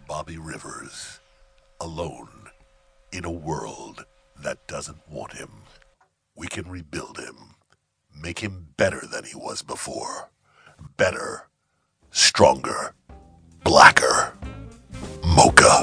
Bobby Rivers, alone in a world that doesn't want him. We can rebuild him, make him better than he was before. Better, stronger, blacker. Mocha.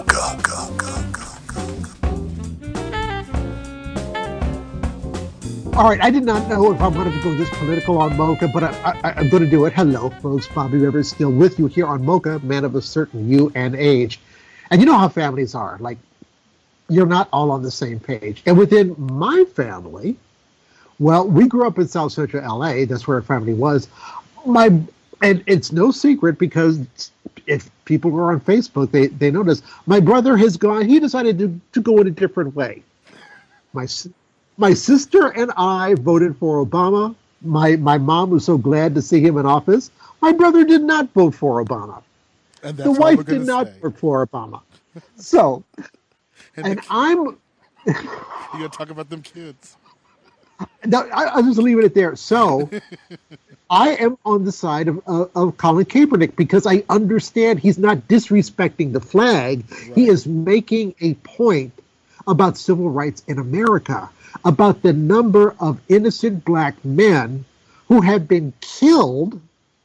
All right, I did not know if I wanted to go this political on Mocha, but I'm going to do it. Hello, folks. Bobby Rivers still with you here on Mocha, man of a certain you and age. And you know how families are. Like, you're not all on the same page. And within my family, well, we grew up in South Central LA. That's where our family was. And it's no secret because if people were on Facebook, they noticed my brother has gone. He decided to go in a different way. My sister and I voted for Obama. My mom was so glad to see him in office. My brother did not vote for Obama. And the wife did not vote for Obama. So, and I'm. You gonna talk about them kids? No, I'll just leave it there. So, I am on the side of Colin Kaepernick because I understand he's not disrespecting the flag. Right. He is making a point about civil rights in America, about the number of innocent black men who have been killed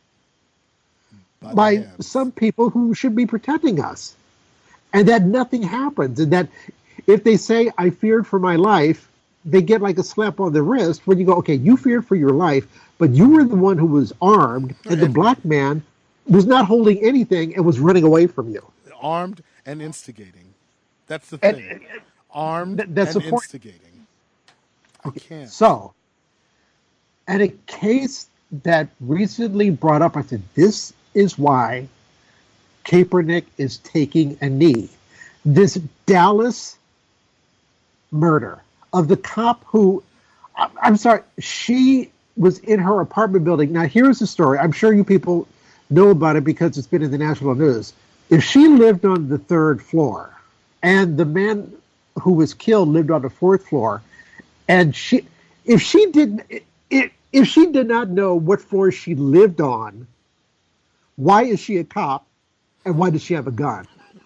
by some people who should be protecting us. And that nothing happens. And that if they say, I feared for my life, they get like a slap on the wrist when you go, okay, you feared for your life, but you were the one who was armed, and the black man was not holding anything and was running away from you. Armed and instigating. That's the thing. Armed and instigating. Okay. So, and a case that recently brought up, I said, this is why Kaepernick is taking a knee. This Dallas murder of the cop who, I'm sorry, she was in her apartment building. Now, here's the story. I'm sure you people know about it because it's been in the national news. If she lived on the third floor and the man who was killed lived on the fourth floor, and if she did not know what floor she lived on, why is she a cop and why does she have a gun?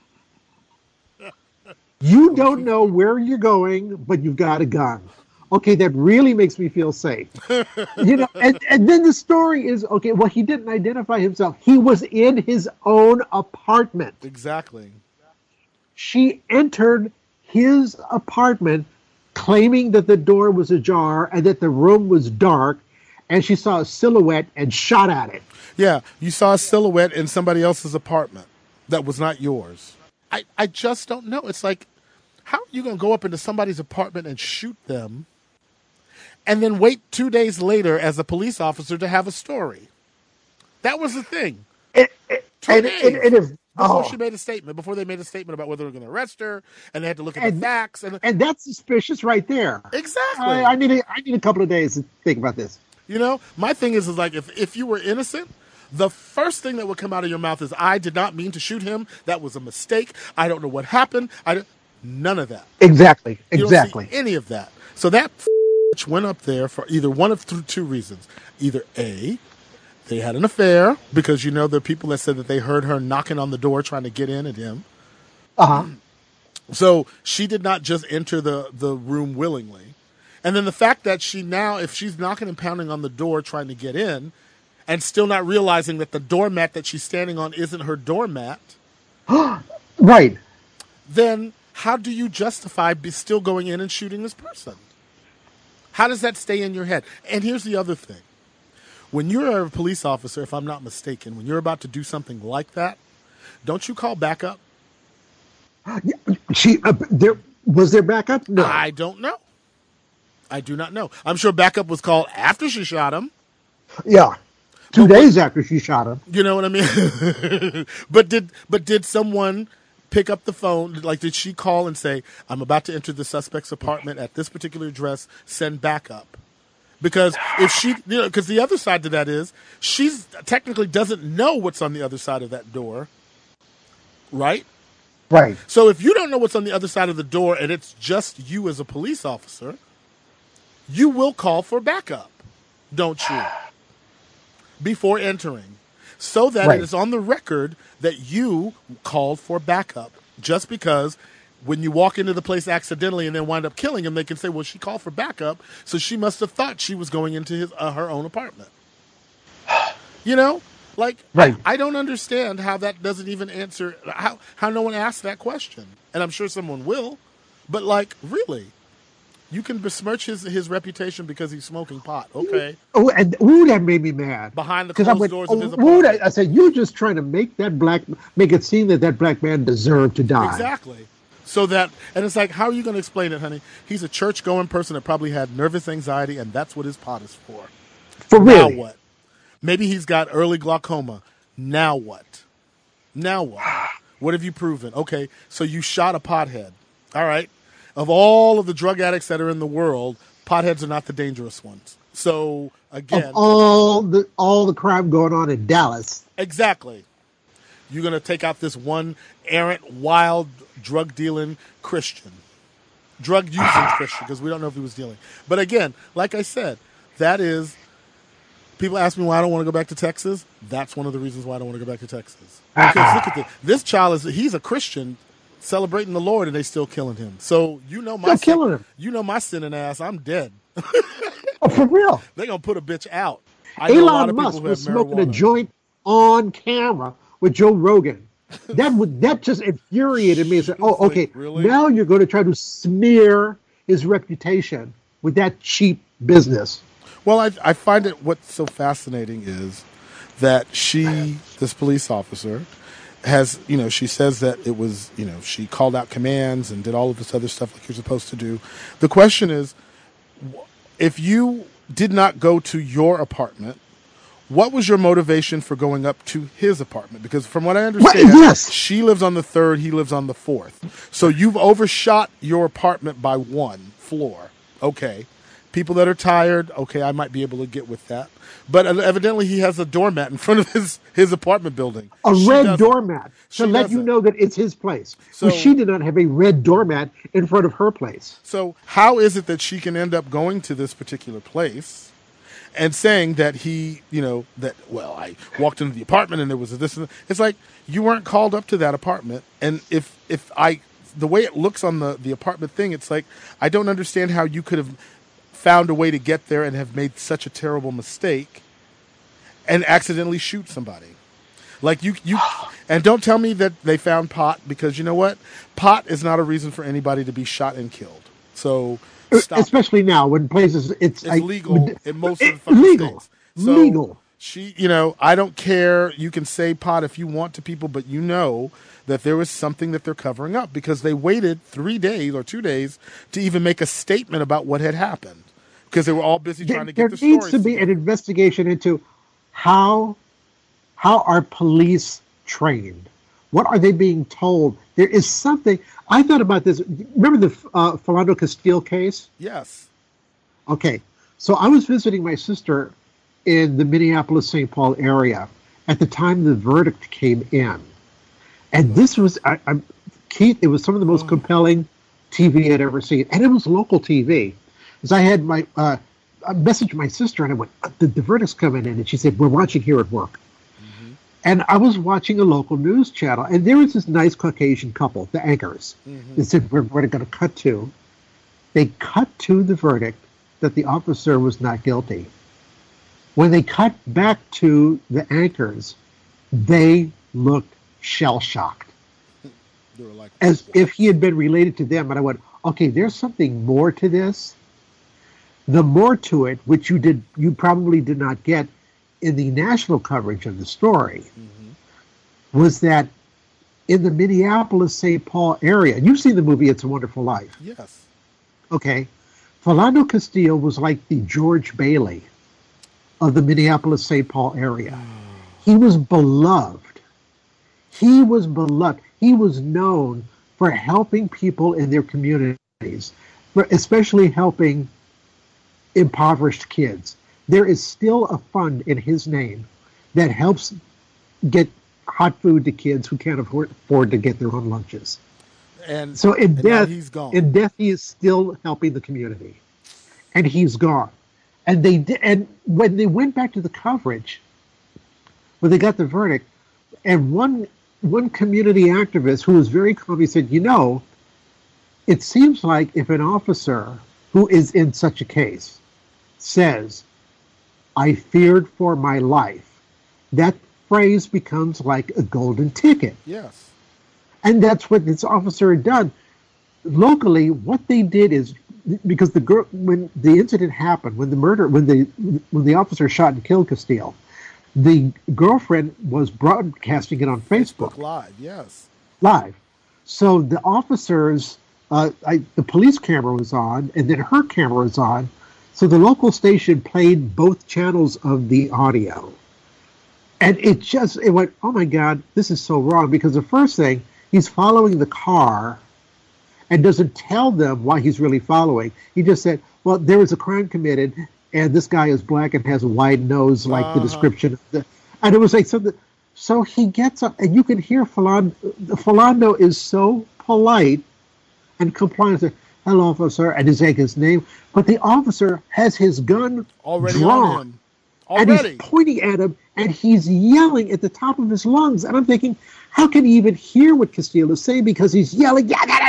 You don't know where you're going, but you've got a gun. Okay, that really makes me feel safe. And then the story is, okay, well, he didn't identify himself. He was in his own apartment. Exactly. She entered his apartment claiming that the door was ajar and that the room was dark, and she saw a silhouette and shot at it. Yeah, you saw a silhouette in somebody else's apartment that was not yours. I just don't know. It's like, how are you going to go up into somebody's apartment and shoot them and then wait 2 days later as a police officer to have a story? That was the thing. 2 days before she made a statement, before they made a statement about whether they were going to arrest her, and they had to look at the facts. And that's suspicious right there. Exactly. I need a couple of days to think about this. You know, my thing is like, if you were innocent, the first thing that would come out of your mouth is, I did not mean to shoot him. That was a mistake. I don't know what happened. None of that. Exactly. You don't see any of that. So that went up there for either one of two reasons. Either A, they had an affair, because there are people that said that they heard her knocking on the door trying to get in at him. Uh-huh. So she did not just enter the room willingly. And then the fact that if she's knocking and pounding on the door trying to get in, and still not realizing that the doormat that she's standing on isn't her doormat. Right. Then how do you justify still going in and shooting this person? How does that stay in your head? And here's the other thing. When you're a police officer, if I'm not mistaken, when you're about to do something like that, don't you call backup? Was there backup? No. I don't know. I do not know. I'm sure backup was called after she shot him. Yeah. 2 days after she shot him. You know what I mean? But did someone pick up the phone? Like, did she call and say, I'm about to enter the suspect's apartment at this particular address, send backup? Because because the other side to that is, she's technically doesn't know what's on the other side of that door. Right? Right. So if you don't know what's on the other side of the door and it's just you as a police officer, you will call for backup, don't you? Before entering. so that Right. it is on the record that you called for backup. Just because when you walk into the place accidentally and then wind up killing him, they can say, well, she called for backup, so she must have thought she was going into her own apartment. You know? Like, Right. I don't understand how that doesn't even answer, how no one asked that question. And I'm sure someone will, but like, really? You can besmirch his reputation because he's smoking pot. Okay. Oh, and that made me mad. Behind the 'Cause I closed went, doors of his "Oh, apartment. I said, you're just trying to make it seem that black man deserved to die. Exactly. So that, and it's like, how are you going to explain it, honey? He's a church-going person that probably had nervous anxiety, and that's what his pot is for. For Now really. what? Maybe he's got early glaucoma. Now what? Now what? What have you proven? Okay, so you shot a pothead. All right. Of all of the drug addicts that are in the world, potheads are not the dangerous ones. So again, Of all the crime going on in Dallas. exactly. You're going to take out this one errant, wild, drug-dealing Christian. Drug-using Christian, because we don't know if he was dealing. But again, like I said, that is... People ask me why I don't want to go back to Texas. That's one of the reasons why I don't want to go back to Texas. Because look at this. This child he's a Christian celebrating the Lord, and they still killing him. So you know They're killing him. You know my sinning ass. I'm dead. Oh, for real. They're going to put a bitch out. I know a lot Elon of people Musk who was have smoking a marijuana. joint on camera with Joe Rogan. That just infuriated me. I said, "Oh, okay. Really? Now you're going to try to smear his reputation with that cheap business." Well, I find it what's so fascinating is that this police officer, has, she says that it was, she called out commands and did all of this other stuff like you're supposed to do. The question is, if you did not go to your apartment, what was your motivation for going up to his apartment? Because from what I understand, yes. she lives on the 3rd, he lives on the 4th. So you've overshot your apartment by 1 floor. Okay. People that are tired, okay, I might be able to get with that. But evidently he has a doormat in front of his apartment building. A She red doesn't. doormat to She let you doesn't. know that it's his place. So- Well, she did not have a red doormat in front of her place. So how is it that she can end up going to this particular place and saying that he, I walked into the apartment and there was this and that. It's like, you weren't called up to that apartment. And the way it looks on the apartment thing, it's like, I don't understand how you could have found a way to get there and have made such a terrible mistake and accidentally shoot somebody. Like you and don't tell me that they found pot, because you know what? Pot is not a reason for anybody to be shot and killed. So stop. Especially now when places it's Legal in most of the fucking legal. states. So Legal. I don't care. You can say pot if you want to people, but you know that there was something that they're covering up, because they waited 3 days or 2 days to even make a statement about what had happened, because they were all busy trying to get the There needs stories to be together. an investigation into how are police trained? What are they being told? There is something. I thought about this. Remember the Philando Castile case? Yes. Okay, so I was visiting my sister in the Minneapolis-St. Paul area at the time the verdict came in, and this was, Keith, it was some of the most compelling TV I'd ever seen, and it was local TV. Because I had I messaged my sister and I went, the verdict's coming in, and she said, we're watching here at work. Mm-hmm. And I was watching a local news channel, and there was this nice Caucasian couple, the anchors. Mm-hmm. They said, we're going to cut to. They cut to the verdict that the officer was not guilty. When they cut back to the anchors, they looked shell-shocked. They were like, as if he had been related to them. And I went, okay, there's something more to this. The more to it, which you probably did not get in the national coverage of the story, was that in the Minneapolis-St. Paul area, and you've seen the movie It's a Wonderful Life. yes. Okay. Philando Castile was like the George Bailey of the Minneapolis-St. Paul area. He was beloved. He was beloved. He was known for helping people in their communities, especially helping impoverished kids. There is still a fund in his name that helps get hot food to kids who can't afford to get their own lunches. And so in death, he's gone. In death, he is still helping the community, and he's gone. And they did. And when they went back to the coverage, But they got the verdict. And one community activist who was very calm, he said, it seems like if an officer who is in such a case says, I feared for my life, that phrase becomes like a golden ticket. Yes. And that's what this officer had done. Locally, what they did is, because the girl, when the incident happened, when the officer shot and killed Castile, the girlfriend was broadcasting it on Facebook Live, yes. Live. So the officers, the police camera was on, and then her camera was on. So the local station played both channels of the audio. And it went, oh my God, this is so wrong. Because the first thing, he's following the car and doesn't tell them why he's really following. He just said, well, there was a crime committed, and this guy is black and has a wide nose, like the description. And it was like something. So he gets up, and you can hear Philando is so polite and compliant. Hello, officer, and he's saying his name. But the officer has his gun already drawn. On him. Already. And he's pointing at him, and he's yelling at the top of his lungs. And I'm thinking, how can he even hear what Castile is saying? Because he's yelling,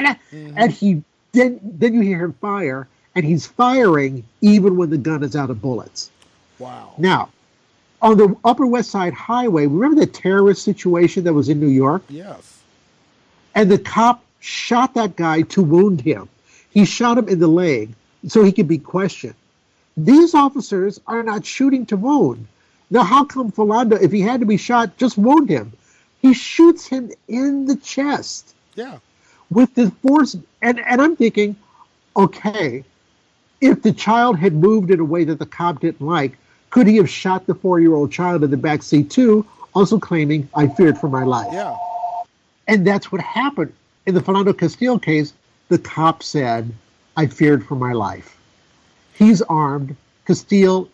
and then you hear him fire, and he's firing even when the gun is out of bullets. Wow. Now, on the Upper West Side Highway, remember the terrorist situation that was in New York? Yes. And the cop shot that guy to wound him. He shot him in the leg so he could be questioned. These officers are not shooting to wound. Now, how come Philando, if he had to be shot, just wound him? He shoots him in the chest. Yeah. With the force. And I'm thinking, okay, if the child had moved in a way that the cop didn't like, could he have shot the 4-year-old child in the back seat too, also claiming, I feared for my life? Yeah. And that's what happened. In the Philando Castile case, the cop said, I feared for my life. He's armed. Castile,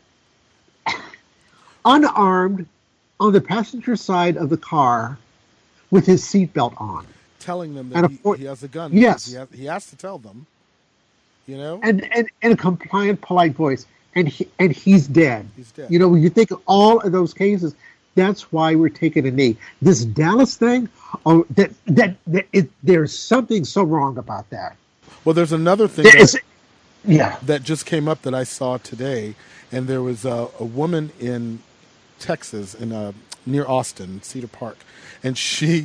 unarmed, on the passenger side of the car with his seatbelt on. Telling them that he has a gun. Yes. He has to tell them, And in a compliant, polite voice. And he's dead. He's dead. When you think of all of those cases, that's why we're taking a knee. This Dallas thing, there's something so wrong about that. Well, there's another thing that just came up that I saw today, and there was a woman in Texas, near Austin, Cedar Park, and she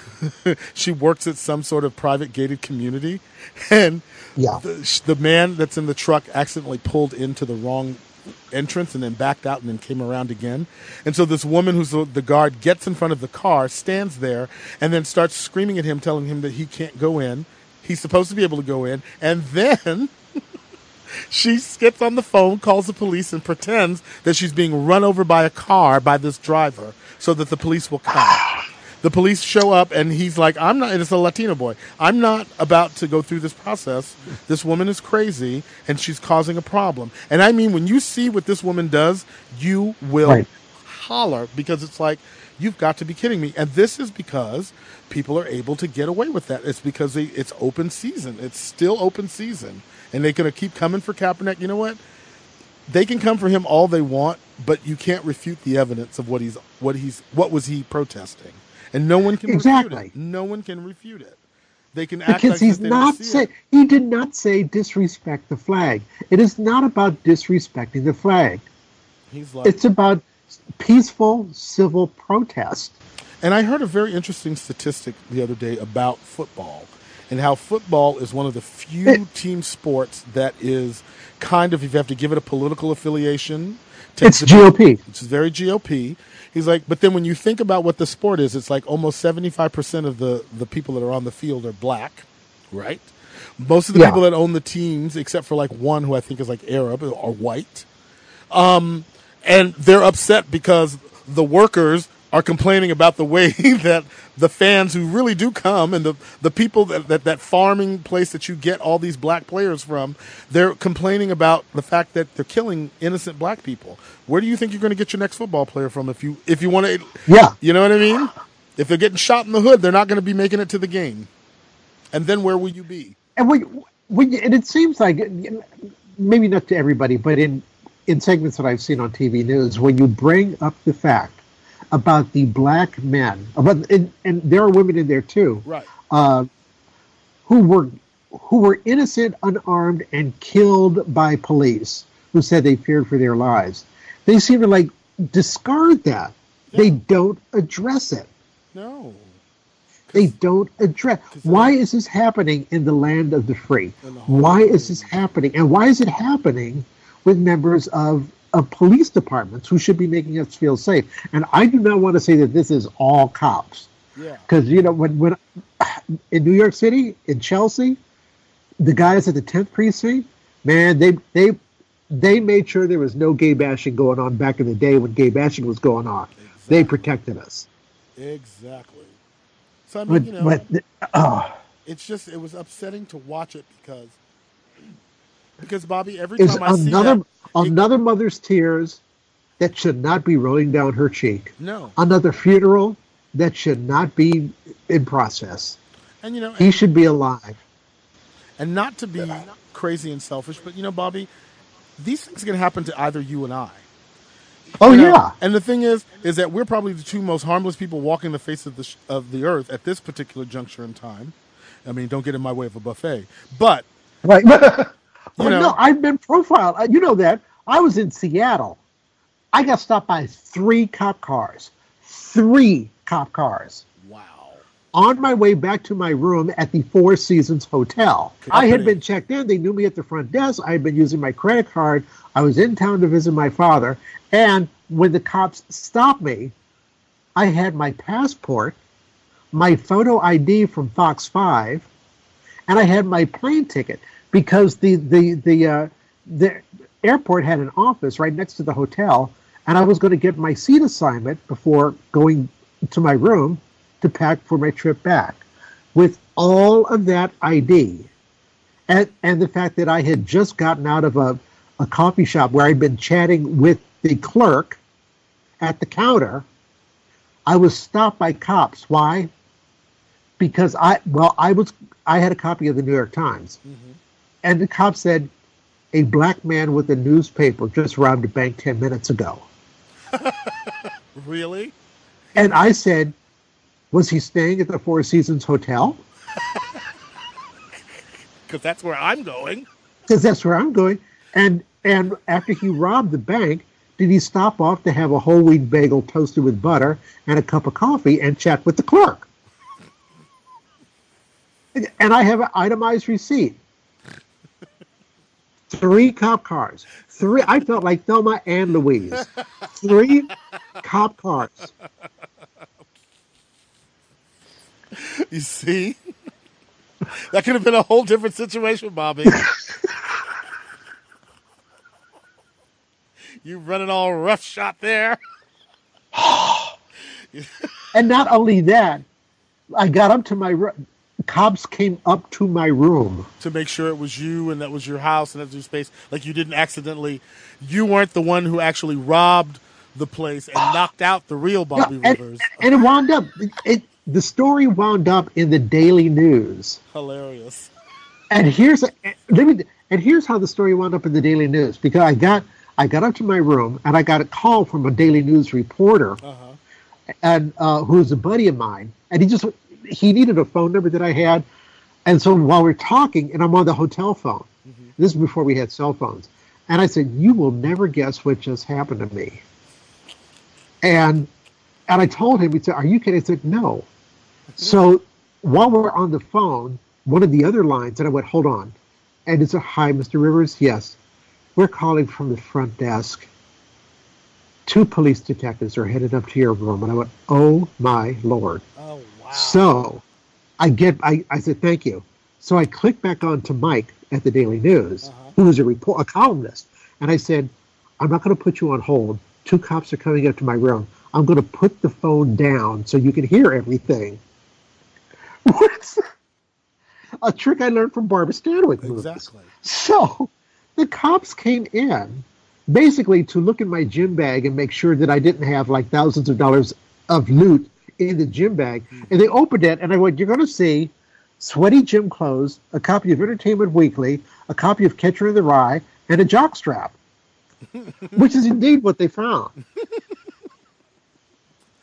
works at some sort of private gated community, and the man that's in the truck accidentally pulled into the wrong entrance and then backed out and then came around again. And so this woman who's the guard gets in front of the car, stands there, and then starts screaming at him, telling him that he can't go in. He's supposed to be able to go in. And then she gets on the phone, calls the police, and pretends that she's being run over by a car by this driver so that the police will come. The police show up, and he's like, and it's a Latino boy, I'm not about to go through this process. This woman is crazy, and she's causing a problem. And I mean, when you see what this woman does, you will holler, because it's like, you've got to be kidding me. And this is because people are able to get away with that. It's because it's open season. It's still open season. And they're going to keep coming for Kaepernick. You know what? They can come for him all they want, but you can't refute the evidence of what was he protesting. And no one can refute it. No one can refute it. They can act because like he did not say disrespect the flag. It is not about disrespecting the flag. It's about peaceful civil protest. And I heard a very interesting statistic the other day about football, and how football is one of the few team sports that is kind of, if you have to give it a political affiliation, it's GOP. It's very GOP. He's like, but then when you think about what the sport is, it's like almost 75% of the people that are on the field are black, right? Most of the people that own the teams, except for like one who I think is like Arab, are white. And they're upset because the workers are complaining about the way that the fans who really do come, and the people that farming place that you get all these black players from, they're complaining about the fact that they're killing innocent black people. Where do you think you're going to get your next football player from if you want to? Yeah, you know what I mean. If they're getting shot in the hood, they're not going to be making it to the game. And then where will you be? And and it seems like, maybe not to everybody, but in segments that I've seen on TV news, when you bring up the fact about the black men, and there are women in there too, Right. uh, who were innocent, unarmed, and killed by police who said they feared for their lives. They seem to like discard that. Yeah. They don't address it. No. They don't address. Why is this happening in the land of the free? Why is this happening? And why is it happening with members of police departments who should be making us feel safe? And I do not want to say that this is all cops. Yeah. Because, when in New York City, in Chelsea, the guys at the 10th precinct, man, they made sure there was no gay bashing going on back in the day when gay bashing was going on. Exactly. They protected us. Exactly. So I mean, it was upsetting to watch it because Bobby, every time I see that, another mother's tears that should not be rolling down her cheek. No. Another funeral that should not be in process. And he should be alive. And not to be crazy and selfish, but Bobby, these things can happen to either you and I. Oh, yeah. And the thing is that we're probably the two most harmless people walking the face of the earth at this particular juncture in time. I mean, don't get in my way of a buffet. But, right. No, I've been profiled. You know that. I was in Seattle. I got stopped by 3 cop cars. 3 cop cars. Wow. On my way back to my room at the Four Seasons Hotel. I had been checked in. They knew me at the front desk. I had been using my credit card. I was in town to visit my father. And when the cops stopped me, I had my passport, my photo ID from Fox 5, and I had my plane ticket because the airport had an office right next to the hotel, and I was going to get my seat assignment before going to my room to pack for my trip back. With all of that ID, and the fact that I had just gotten out of a coffee shop where I'd been chatting with the clerk at the counter, I was stopped by cops. Why? Because I had a copy of the New York Times, and the cop said, a black man with a newspaper just robbed a bank 10 minutes ago. Really? And I said, was he staying at the Four Seasons Hotel? Because that's where I'm going. Because that's where I'm going. And after he robbed the bank, did he stop off to have a whole wheat bagel toasted with butter and a cup of coffee and chat with the clerk? And I have an itemized receipt. 3 cop cars. 3. I felt like Thelma and Louise. 3 cop cars. You see? That could have been a whole different situation, Bobby. You running all roughshod there. And not only that, I got up to my room. Cops came up to my room to make sure it was you and that was your house and that was your space. Like you weren't the one who actually robbed the place and knocked out the real Bobby Rivers. And it wound up, the story wound up in the Daily News. Hilarious. And here's how the story wound up in the Daily News, because I got up to my room and I got a call from a Daily News reporter, and who's a buddy of mine, and he needed a phone number that I had, and so while we're talking, and I'm on the hotel phone, this is before we had cell phones, and I said, "You will never guess what just happened to me." And I told him, he said, "Are you kidding?" I said, "No." So while we're on the phone, one of the other lines, and I went, "Hold on," and it's "Hi, Mr. Rivers. Yes, we're calling from the front desk. 2 police detectives are headed up to your room." And I went, "Oh my Lord." Oh, wow. So I said, "Thank you." So I clicked back on to Mike at the Daily News, who was a columnist. And I said, "I'm not going to put you on hold. 2 cops are coming up to my room. I'm going to put the phone down so you can hear everything." What's a trick I learned from Barbara Stanwyck movies. Exactly. So the cops came in basically to look in my gym bag and make sure that I didn't have like thousands of dollars of loot in the gym bag. And they opened it, and I went, "You're going to see sweaty gym clothes, a copy of Entertainment Weekly, a copy of Catcher in the Rye, and a jockstrap," which is indeed what they found.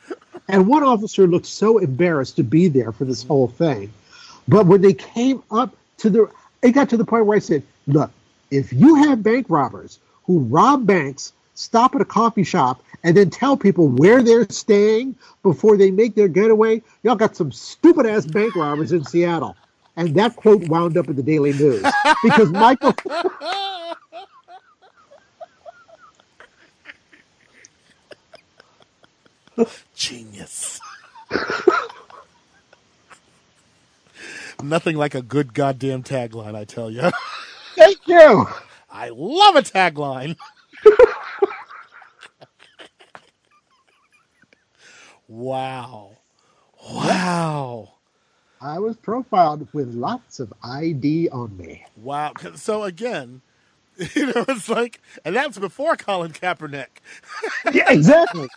And one officer looked so embarrassed to be there for this whole thing. But when they came up it got to the point where I said, look, if you have bank robbers who rob banks, stop at a coffee shop, and then tell people where they're staying before they make their getaway, y'all got some stupid-ass bank robbers in Seattle. And that quote wound up in the Daily News. Because Michael... Genius. Nothing like a good goddamn tagline, I tell you. Thank you. I love a tagline. Wow. I was profiled with lots of ID on me. Wow. So again, it's like, and that's before Colin Kaepernick. Yeah, exactly.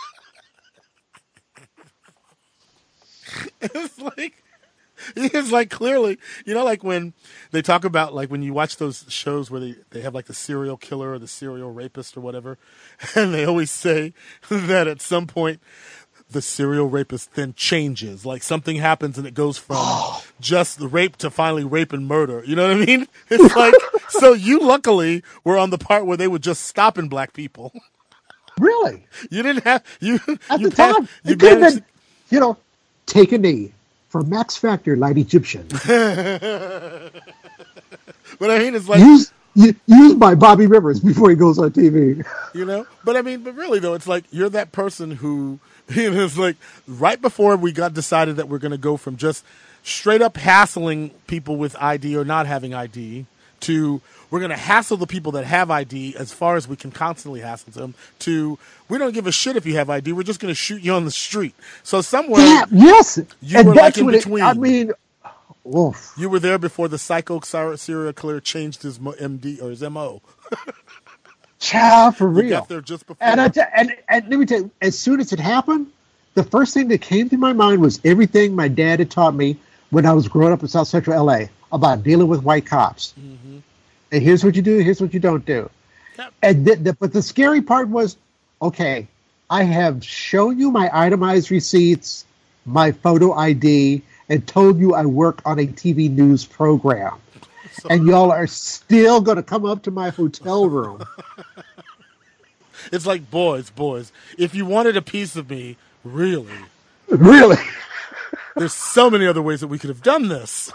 It's like clearly, like when they talk about, like when you watch those shows where they have like the serial killer or the serial rapist or whatever, and they always say that at some point the serial rapist then changes. Like something happens and it goes from just the rape to finally rape and murder. You know what I mean? It's like, so you luckily were on the part where they would just stop in black people. Really? You didn't have, At the time, it could have been, take a knee for Max Factor, Light Egyptian. But I mean, it's like... Used by Bobby Rivers before he goes on TV. But really though, it's like you're that person who, it's like right before we decided that we're going to go from just straight up hassling people with ID or not having ID to we're going to hassle the people that have ID as far as we can constantly hassle them to we don't give a shit if you have ID. We're just going to shoot you on the street. So somewhere, you were like in between. Oof. You were there before the psycho serial killer changed his MD or his MO. Child, for real. You got there just before. And let me tell you, as soon as it happened, the first thing that came to my mind was everything my dad had taught me when I was growing up in South Central LA about dealing with white cops. Mm-hmm. And here's what you do, here's what you don't do. Yep. And but the scary part was, okay, I have shown you my itemized receipts, my photo ID, and told you I work on a TV news program. And y'all are still going to come up to my hotel room. It's like, boys, if you wanted a piece of me, really, there's so many other ways that we could have done this.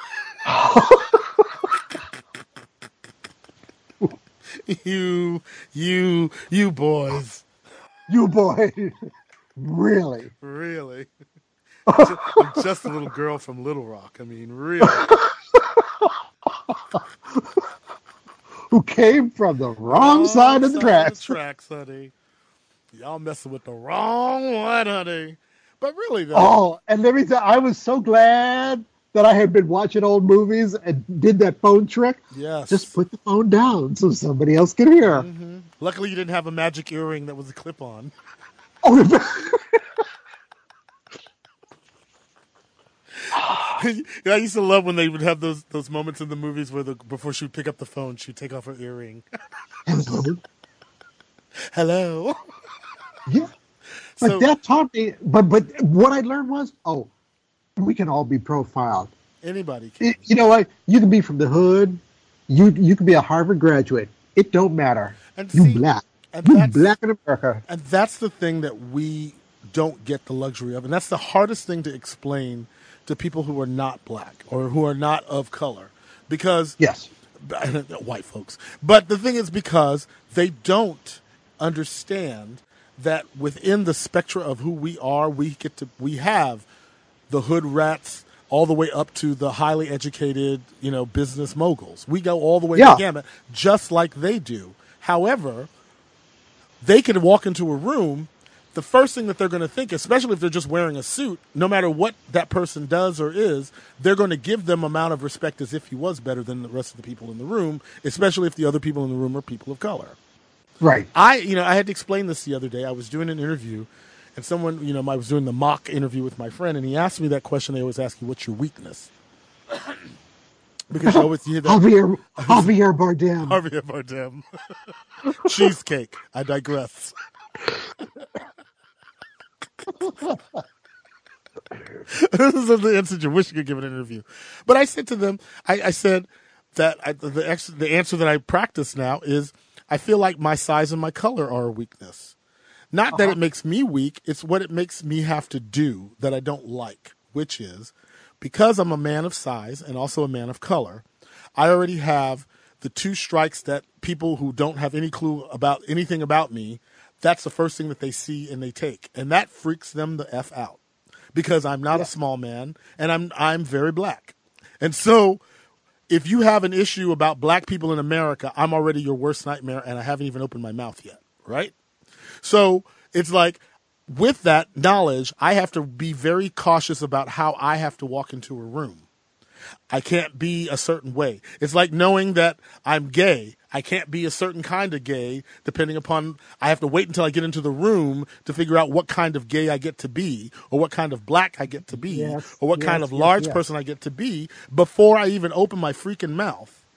You boys. You boys. Really. I'm just a little girl from Little Rock. I mean, really. Who came from the wrong side of the tracks, honey. Y'all messing with the wrong one, honey. But really, though. Oh, and let me tell you, I was so glad that I had been watching old movies and did that phone trick. Yes. Just put the phone down so somebody else can hear. Mm-hmm. Luckily, you didn't have a magic earring that was a clip-on. Oh, I used to love when they would have those moments in the movies where before she would pick up the phone, she'd take off her earring. Hello. Yeah. But that taught me, but what I learned was, we can all be profiled. Anybody can. You know what? You can be from the hood. You can be a Harvard graduate. It don't matter. And you black. You black in America. And that's the thing that we don't get the luxury of. And that's the hardest thing to explain to people who are not black or who are not of color. Because yes, white folks. But the thing is because they don't understand that within the spectra of who we are, we have the hood rats all the way up to the highly educated, business moguls. We go all the way to the gamut, just like they do. However, they can walk into a room, the first thing that they're going to think, especially if they're just wearing a suit, no matter what that person does or is, they're going to give them amount of respect as if he was better than the rest of the people in the room, especially if the other people in the room are people of color. Right. I had to explain this the other day. I was doing an interview, and someone, I was doing the mock interview with my friend, and he asked me that question they always ask you, what's your weakness? Because you always hear that. Javier Bardem. Javier Bardem. Cheesecake. I digress. This is the instance you wish you could give an interview. But I said to them, I said that the answer that I practice now is I feel like my size and my color are a weakness. Not that it makes me weak, it's what it makes me have to do that I don't like, which is because I'm a man of size and also a man of color, I already have the two strikes that people who don't have any clue about anything about me, that's the first thing that they see and they take. And that freaks them the F out because I'm not a small man and I'm very black. And so if you have an issue about black people in America, I'm already your worst nightmare and I haven't even opened my mouth yet, right? So it's like with that knowledge, I have to be very cautious about how I have to walk into a room. I can't be a certain way. It's like knowing that I'm gay. I can't be a certain kind of gay depending upon, I have to wait until I get into the room to figure out what kind of gay I get to be or what kind of black I get to be or what kind of large person I get to be before I even open my freaking mouth.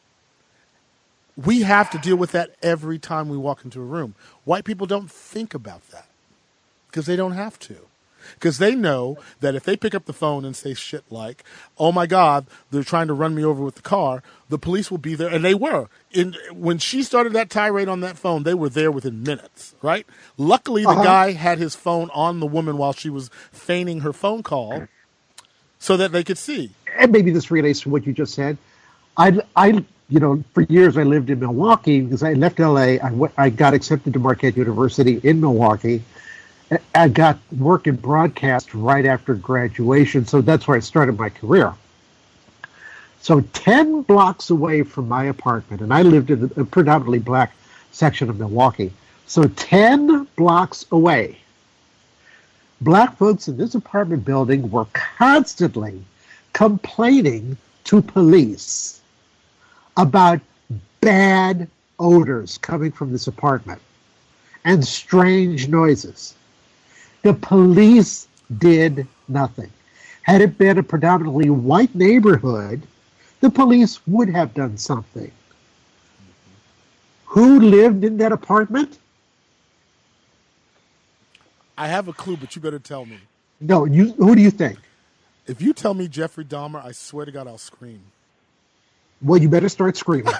We have to deal with that every time we walk into a room. White people don't think about that because they don't have to. Because they know that if they pick up the phone and say shit like, oh my God, they're trying to run me over with the car, the police will be there. And they were. When she started that tirade on that phone, they were there within minutes, right? Luckily, the guy had his phone on the woman while she was feigning her phone call so that they could see. And maybe this relates to what you just said. I for years I lived in Milwaukee because I left LA. I got accepted to Marquette University in Milwaukee. I got work in broadcast right after graduation, so that's where I started my career. So 10 blocks away from my apartment, and I lived in a predominantly black section of Milwaukee. So 10 blocks away, black folks in this apartment building were constantly complaining to police about bad odors coming from this apartment and strange noises. The police did nothing. Had it been a predominantly white neighborhood, the police would have done something. Who lived in that apartment? I have a clue, but you better tell me. No, who do you think? If you tell me Jeffrey Dahmer, I swear to God, I'll scream. Well, you better start screaming.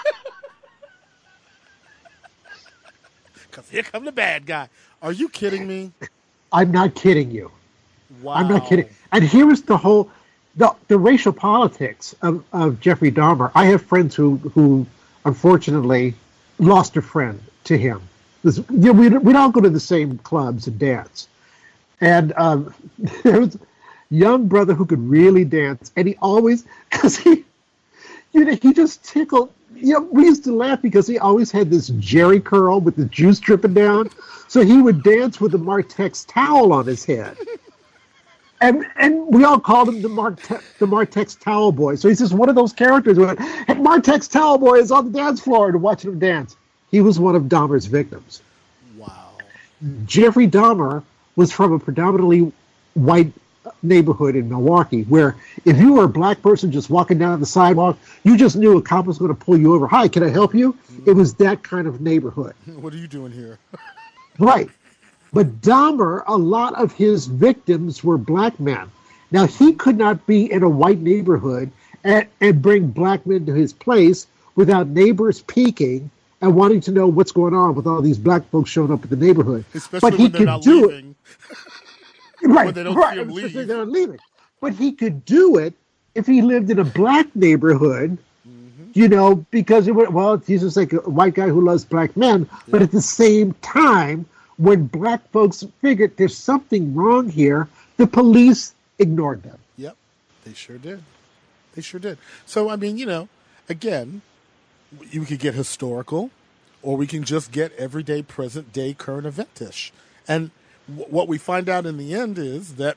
Because here come the bad guy. Are you kidding me? I'm not kidding you. Wow. I'm not kidding. And here is the racial politics of Jeffrey Dahmer. I have friends who unfortunately lost a friend to him. We'd all go to the same clubs and dance. And there was a young brother who could really dance. And he always, because he just tickled. We used to laugh because he always had this Jerry curl with the juice dripping down. So he would dance with a Martex towel on his head. And we all called him the Martex Towel Boy. So he's just one of those characters who went, hey, Martex Towel Boy is on the dance floor and watching him dance. He was one of Dahmer's victims. Wow. Jeffrey Dahmer was from a predominantly white neighborhood in Milwaukee where if you were a black person just walking down the sidewalk, you just knew a cop was going to pull you over. Hi, can I help you? It was that kind of neighborhood. What are you doing here? Right. But Dahmer, a lot of his victims were black men. Now, he could not be in a white neighborhood and bring black men to his place without neighbors peeking and wanting to know what's going on with all these black folks showing up at the neighborhood. Especially when they're not leaving. Right, when they don't see him leave. They're not leaving. But he could do it if he lived in a black neighborhood, because he's just like a white guy who loves black men. Yeah. But at the same time, when black folks figured there's something wrong here, the police ignored them. Yep, they sure did. They sure did. So, I mean, again, you could get historical, or we can just get everyday, present-day, current event-ish. And what we find out in the end is that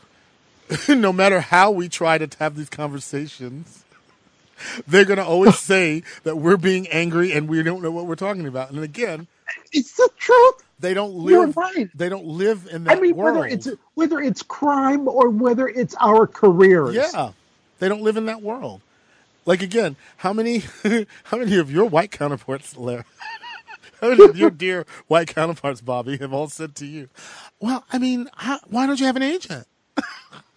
no matter how we try to have these conversations, they're going to always say that we're being angry and we don't know what we're talking about. And again, it's the truth. They don't live. You're right. They don't live in that world. Whether it's crime or whether it's our careers. Yeah, they don't live in that world. Like again, how many of your white counterparts, Larry? How many of your dear white counterparts, Bobby, have all said to you, "Well, I mean, why don't you have an agent?"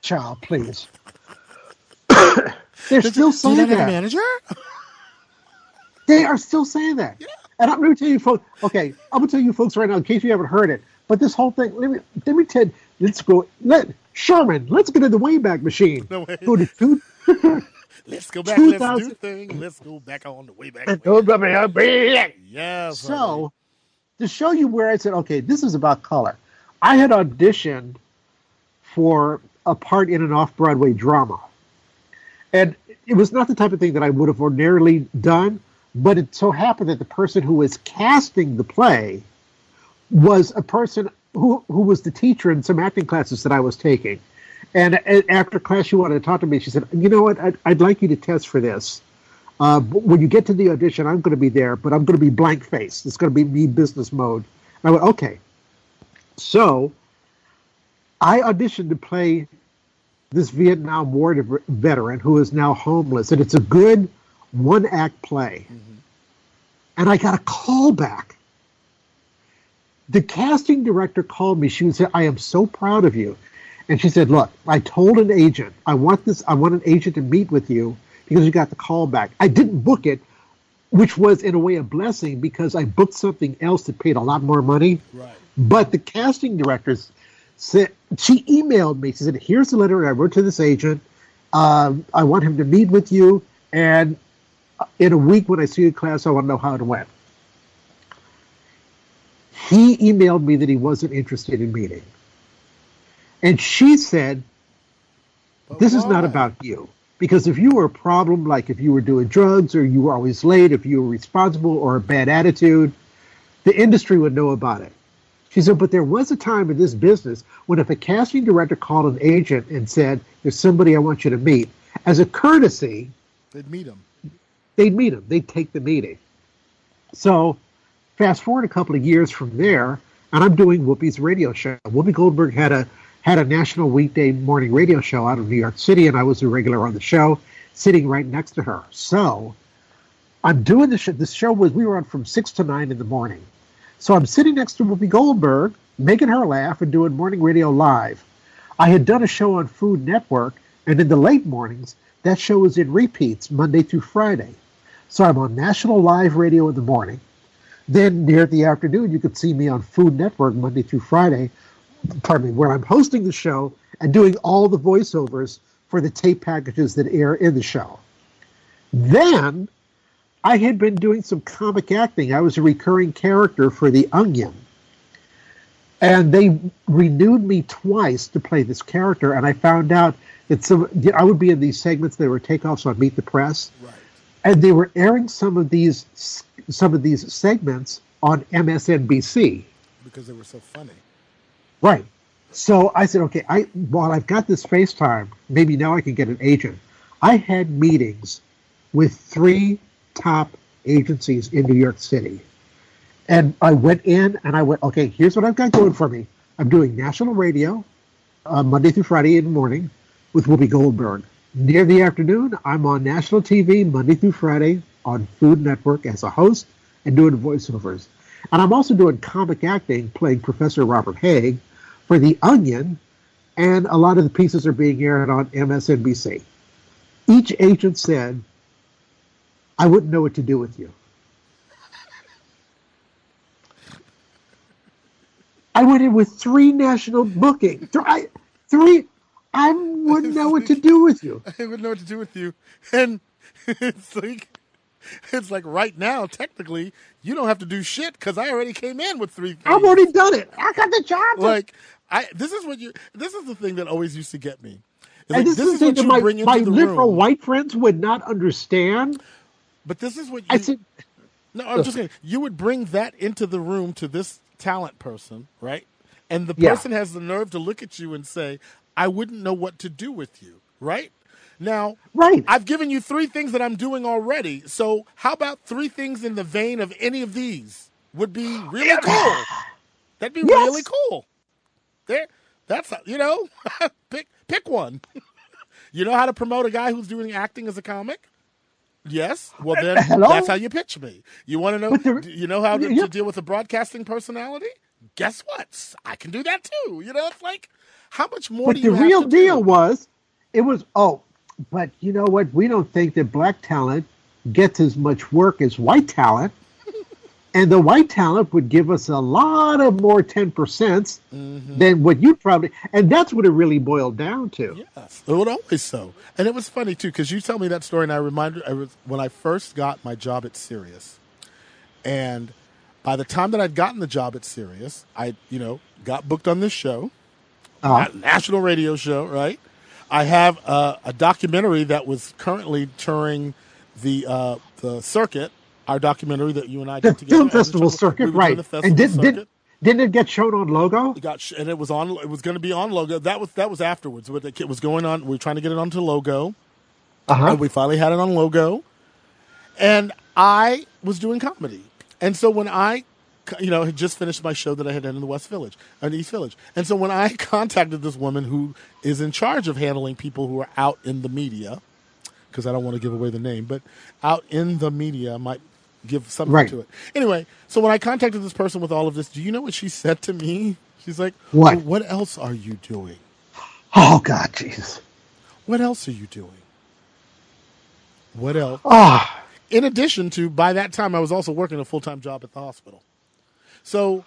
child, please. They're still saying have a that. manager? They are still saying that. Yeah. And I'm going to tell you, folks. Okay, I'm going to tell you, folks, right now, in case you haven't heard it. But this whole thing. Let me tell you. Let's go. Sherman. Let's get in the Wayback Machine. No way. Go to Let's go back. Let's do the thing. Let's go back on the Wayback Machine. Yes. So, to show you where I said, okay, this is about color. I had auditioned for a part in an off-Broadway drama. And it was not the type of thing that I would have ordinarily done, but it so happened that the person who was casting the play was a person who was the teacher in some acting classes that I was taking. And after class, she wanted to talk to me. She said, you know what, I'd like you to test for this. When you get to the audition, I'm going to be there, but I'm going to be blank-faced. It's going to be me business mode. And I went, okay. So I auditioned to play this Vietnam War veteran who is now homeless. And it's a good one-act play. Mm-hmm. And I got a call back. The casting director called me. She said, I am so proud of you. And she said, look, I told an agent, I want an agent to meet with you because you got the call back. I didn't book it, which was in a way a blessing because I booked something else that paid a lot more money. Right. But the casting director said, she emailed me. She said, here's the letter I wrote to this agent. I want him to meet with you. And in a week when I see you in class, I want to know how it went. He emailed me that he wasn't interested in meeting. And she said, this is not about you. Because if you were a problem, like if you were doing drugs or you were always late, if you were responsible or a bad attitude, the industry would know about it. She said, but there was a time in this business when if a casting director called an agent and said, there's somebody I want you to meet, as a courtesy, they'd meet him. They'd take the meeting. So fast forward a couple of years from there, and I'm doing Whoopi's radio show. Whoopi Goldberg had a national weekday morning radio show out of New York City, and I was a regular on the show, sitting right next to her. So I'm doing the show. The show we were on from 6 to 9 in the morning. So I'm sitting next to Whoopi Goldberg, making her laugh and doing morning radio live. I had done a show on Food Network, and in the late mornings, that show was in repeats Monday through Friday. So I'm on national live radio in the morning. Then near the afternoon, you could see me on Food Network Monday through Friday, where I'm hosting the show and doing all the voiceovers for the tape packages that air in the show. Then I had been doing some comic acting. I was a recurring character for The Onion. And they renewed me twice to play this character, and I found out that I would be in these segments. They were takeoffs on Meet the Press. Right. And they were airing some of these segments on MSNBC. Because they were so funny. Right. So I said, okay, while I've got this FaceTime, maybe now I can get an agent. I had meetings with 3 top agencies in New York City. And I went in and I went, okay, here's what I've got going for me. I'm doing national radio Monday through Friday in the morning with Whoopi Goldberg. Near the afternoon, I'm on national TV Monday through Friday on Food Network as a host and doing voiceovers. And I'm also doing comic acting, playing Professor Robert Haig for The Onion, and a lot of the pieces are being aired on MSNBC. Each agent said, I wouldn't know what to do with you. I went in with 3 national bookings. 3. I wouldn't know what to do with you. I wouldn't know what to do with you. And it's like right now, technically, you don't have to do shit because I already came in with 3 things. I've already done it. I got the job. This is the thing that always used to get me. And this is what my liberal white friends would not understand. But this is what I'm just saying. You would bring that into the room to this talent person, right? And the person has the nerve to look at you and say, I wouldn't know what to do with you, right? Now, I've given you 3 things that I'm doing already. So how about 3 things in the vein of any of these would be really cool? That'd be really cool. That's pick one. You know how to promote a guy who's doing acting as a comic? Yes. Well, then that's how you pitch me. You want to know? You know how to deal with a broadcasting personality? Guess what? I can do that too. It's like, How much more But do the you have real to deal do? was, it was, oh, but you know what? We don't think that black talent gets as much work as white talent. And the white talent would give us a lot of more 10% Mm-hmm. than what you probably, and that's what it really boiled down to. Yes, it would always so. And it was funny too, because you tell me that story, and I reminded I was when I first got my job at Sirius, and by the time that I'd gotten the job at Sirius, I got booked on this show, Uh, national radio show, right? I have a documentary that was currently touring the circuit. Our documentary that you and I the did together, film festival circuit, we were doing right? the And festival circuit. didn't it get shown on Logo? It got and it was on. It was going to be on Logo. That was afterwards. But it was going on. We were trying to get it onto Logo, Uh huh. and we finally had it on Logo. And I was doing comedy, and so when I, had just finished my show that I had done in the West Village, in East Village, and so when I contacted this woman who is in charge of handling people who are out in the media, because I don't want to give away the name, but out in the media might give something Right. to it. Anyway, so when I contacted this person with all of this, do you know what she said to me? She's like, What? "Well, what else are you doing? Oh God, Jesus. What else are you doing? What else?" Ah, In addition to, by that time, I was also working a full-time job at the hospital. So,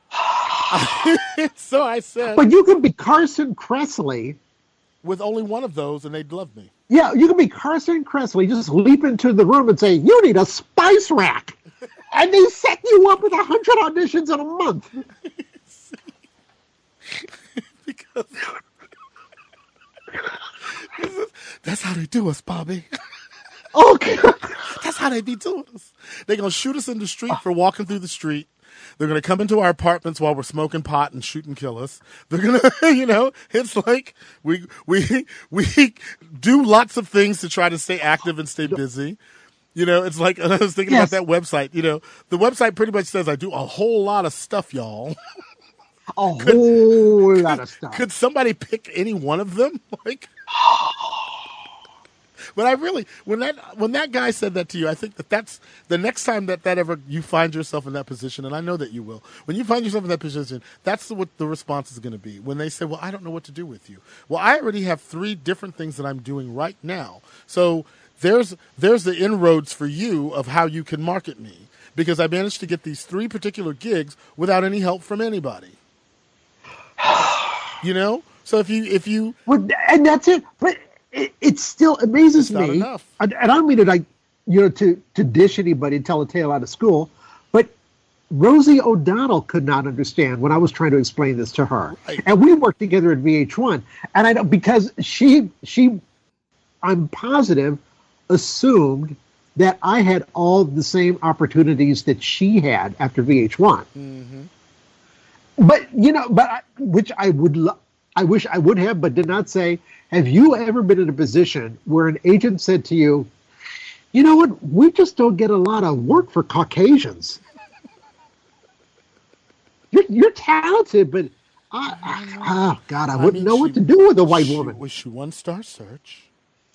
so I said, but you can be Carson Kressley. with only one of those, and they'd love me. Yeah, you can be Carson Kressley. Just leap into the room and say, "You need a spice rack," and they set you up with 100 auditions in a month. Because that's how they do us, Bobby. Okay. That's how they be doing us. They're going to shoot us in the street for walking through the street. They're going to come into our apartments while we're smoking pot and shoot and kill us. They're going to, it's like we do lots of things to try to stay active and stay busy. It's like, and I was thinking Yes. about that website. The website pretty much says I do a whole lot of stuff, y'all. A whole lot of stuff. Could somebody pick any one of them? Like, but I really, when that guy said that to you, I think that's the next time that ever you find yourself in that position, and I know that you will. When you find yourself in that position, that's what the response is going to be. When they say, "Well, I don't know what to do with you." Well, I already have 3 different things that I'm doing right now. So there's the inroads for you of how you can market me, because I managed to get these 3 particular gigs without any help from anybody. So if you Well, and that's it. But it still amazes It's not me. enough. And I don't mean to to dish anybody and tell a tale out of school, but Rosie O'Donnell could not understand when I was trying to explain this to her. Right. And we worked together at VH1. And I know because she I'm positive assumed that I had all the same opportunities that she had after VH1. Mm-hmm. But which I wish I would have, but did not say. Have you ever been in a position where an agent said to you, "You know what? We just don't get a lot of work for Caucasians. You're talented, but God, I wouldn't know what to do with a white woman." Was she won Star Search?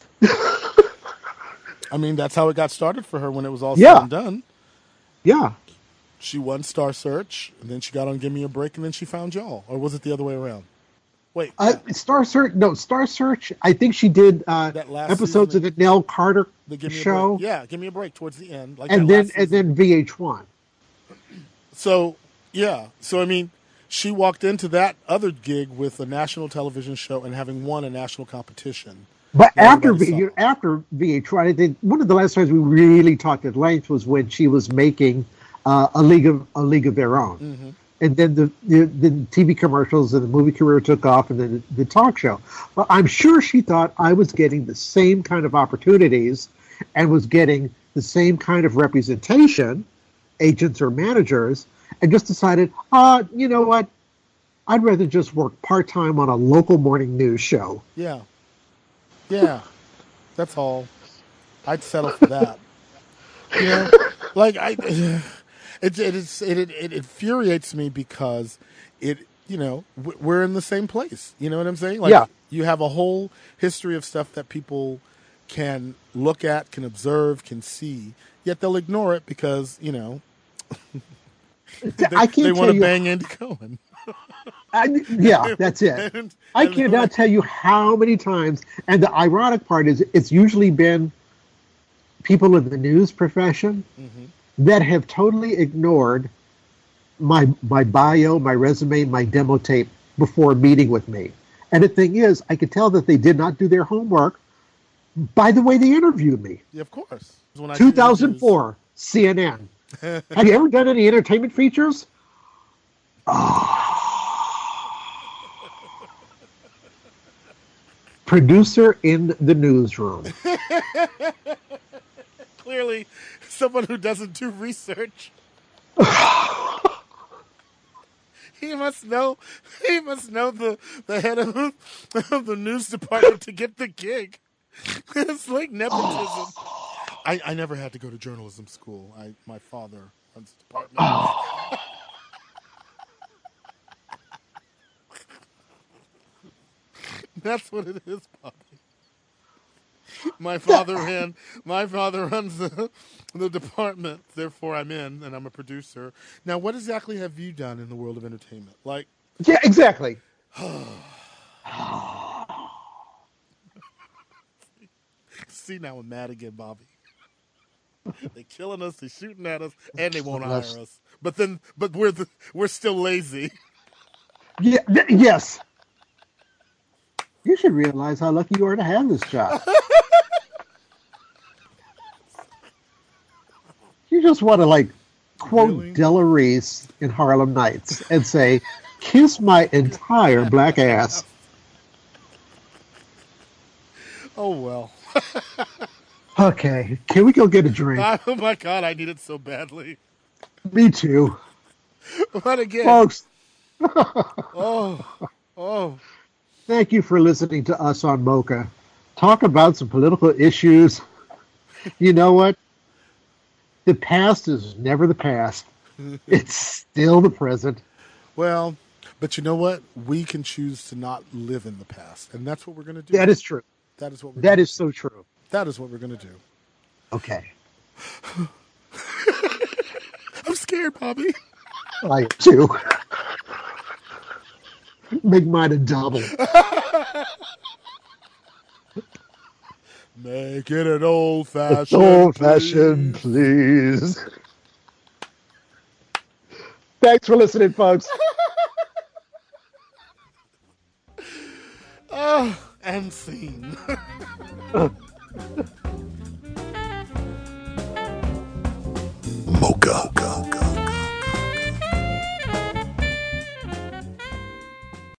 I mean, that's how it got started for her when it was all Yeah. said and done. Yeah. She won Star Search, and then she got on Give Me a Break, and then she found y'all. Or was it the other way around? Wait. Star Search. I think she did That last episodes season, of the Nell Carter the Give Me a show, Break. Yeah, Give Me a Break towards the end. Like and that then last and season. then VH1. So, yeah. So, I mean, she walked into that other gig with a national television show and having won a national competition. But that everybody saw. after VH1, I think one of the last times we really talked at length was when she was making a League of Their Own, Mm-hmm. and then the TV commercials and the movie career took off, and then the talk show. Well, I'm sure she thought I was getting the same kind of opportunities and was getting the same kind of representation, agents or managers, and just decided, you know what? I'd rather just work part-time on a local morning news show. Yeah. Yeah. That's all. I'd settle for that. Like it infuriates me because we're in the same place. You know what I'm saying? Like, Yeah. You have a whole history of stuff that people can look at, can observe, can see, yet they'll ignore it because, I can't they want tell to you. bang Andy Cohen. Yeah, that's it. and, I and they're cannot like, tell you how many times. And the ironic part is, it's usually been people in the news profession mm-hmm. that have totally ignored my bio, my resume, my demo tape before meeting with me. And the thing is, I could tell that they did not do their homework by the way they interviewed me. Yeah, of course. When I do interviews, 2004, CNN. Have you ever done any entertainment features? Producer in the newsroom. clearly, someone who doesn't do research. He must know. He must know the head of the news department to get the gig. It's like nepotism. I never had to go to journalism school. My father runs the department. That's what it is, Bobby. My father runs the department. Therefore, I'm in, and I'm a producer. Now, what exactly have you done in the world of entertainment? Like, Yeah, exactly. see, now I'm mad again, Bobby. They're killing us. They're shooting at us, and they won't Bless. hire us. But we're still lazy. Yeah, yes. You should realize how lucky you are to have this job. You just want to like quote Really? Della Reese in Harlem Nights and say, "Kiss my entire black ass." Oh well. Okay, can we go get a drink? Oh my God, I need it so badly. Me too, But again, folks. oh, oh, Thank you for listening to us on Mocha. Talk about some political issues. You know what? The past is never the past. It's still the present. well, but you know what? We can choose to not live in the past, and that's what we're going to do. That is true. That is what we're That going is to do. so true. That is what we're going to do. Okay. I'm scared, Bobby. I too. Make mine a double. Make it an old It's fashioned, old fashioned, please. please. Thanks for listening, folks. And scene.